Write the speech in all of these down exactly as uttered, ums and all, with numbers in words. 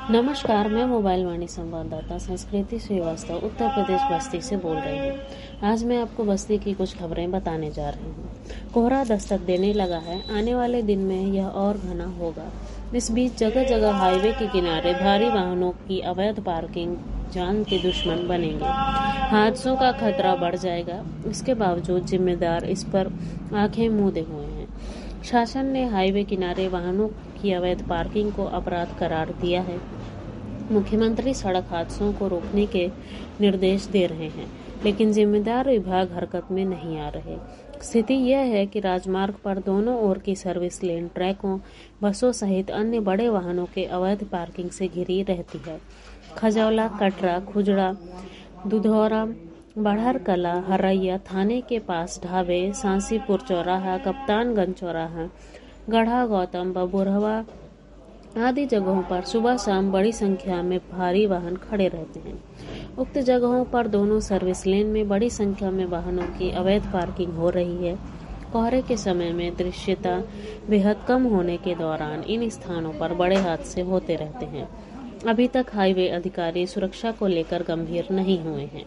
नमस्कार, मैं मोबाइल वाणी संवाददाता संस्कृति श्रीवास्तव उत्तर प्रदेश बस्ती से बोल रही हूँ। आज मैं आपको बस्ती की कुछ खबरें बताने जा रही हूँ। कोहरा दस्तक देने लगा है, आने वाले दिन में यह और घना होगा। इस बीच जगह जगह हाईवे के किनारे भारी वाहनों की अवैध पार्किंग जान के दुश्मन बनेंगे। हादसों का खतरा बढ़ जाएगा। इसके बावजूद जिम्मेदार इस पर आंखें मूंदे हुए हैं। शासन ने हाईवे किनारे वाहनों की अवैध पार्किंग को अपराध करार दिया है। मुख्यमंत्री सड़क हादसों को रोकने के निर्देश दे रहे हैं, लेकिन जिम्मेदार विभाग हरकत में नहीं आ रहे। स्थिति यह है कि राजमार्ग पर दोनों ओर की सर्विस लेन ट्रकों, बसों सहित अन्य बड़े वाहनों के अवैध पार्किंग से घिरी रहती है। खजौला, कटरा, खुजड़ा, दुधौरा, बढ़हर कला, हरैया थाने के पास ढाबे, सांसीपुर चौराहा, कप्तानगंज चौराहा, गढ़ा गौतम, बबुरवा आदि जगहों पर सुबह शाम बड़ी संख्या में भारी वाहन खड़े रहते हैं। उक्त जगहों पर दोनों सर्विस लेन में बड़ी संख्या में वाहनों की अवैध पार्किंग हो रही है। कोहरे के समय में दृश्यता बेहद कम होने के दौरान इन स्थानों पर बड़े हादसे होते रहते हैं। अभी तक हाईवे अधिकारी सुरक्षा को लेकर गंभीर नहीं हुए हैं।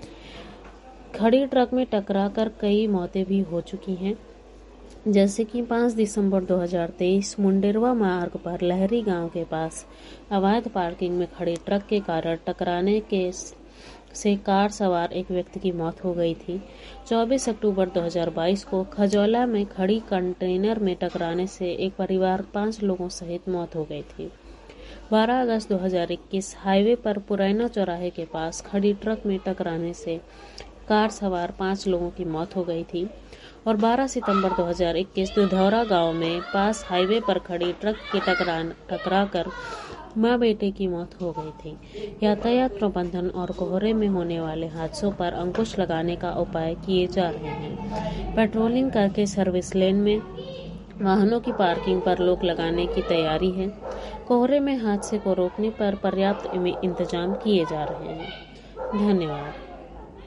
खड़ी ट्रक में टकराकर कई मौतें भी हो चुकी हैं, जैसे कि पाँच दिसंबर दो हज़ार तेईस मुंडेरवा मार्ग पर लहरी गांव के पास अवैध पार्किंग में खड़ी ट्रक के कारण टकराने के से कार सवार एक व्यक्ति की मौत हो गई थी। चौबीस अक्टूबर दो हज़ार बाईस को खजौला में खड़ी कंटेनर में टकराने से एक परिवार पांच लोगों सहित मौत हो गई थी। बारह अगस्त दो हज़ार इक्कीस हाईवे पर पुरैना चौराहे के पास खड़ी ट्रक में टकराने से कार सवार पांच लोगों की मौत हो गई थी और बारह सितंबर दो हज़ार इक्कीस दुधौरा गांव में पास हाईवे पर खड़ी ट्रक के टकरान टकराकर मां बेटे की मौत हो गई थी। यातायात प्रबंधन और कोहरे में होने वाले हादसों पर अंकुश लगाने का उपाय किए जा रहे हैं। पेट्रोलिंग करके सर्विस लेन में वाहनों की पार्किंग पर रोक लगाने की तैयारी है। कोहरे में हादसे को रोकने पर पर्याप्त इंतजाम किए जा रहे हैं। धन्यवाद।